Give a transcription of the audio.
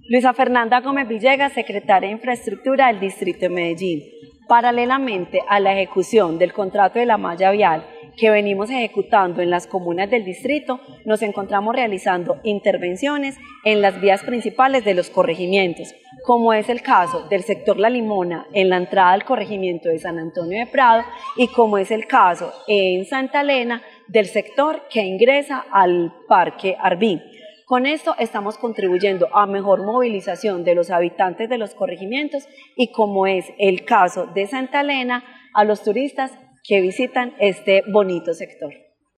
Luisa Fernanda Gómez Villegas, secretaria de Infraestructura del Distrito de Medellín. Paralelamente a la ejecución del contrato de la malla vial que venimos ejecutando en las comunas del distrito, nos encontramos realizando intervenciones en las vías principales de los corregimientos, como es el caso del sector La Limona en la entrada al corregimiento de San Antonio de Prado y como es el caso en Santa Elena del sector que ingresa al Parque Arví. Con esto estamos contribuyendo a mejor movilización de los habitantes de los corregimientos y, como es el caso de Santa Elena, a los turistas que visitan este bonito sector.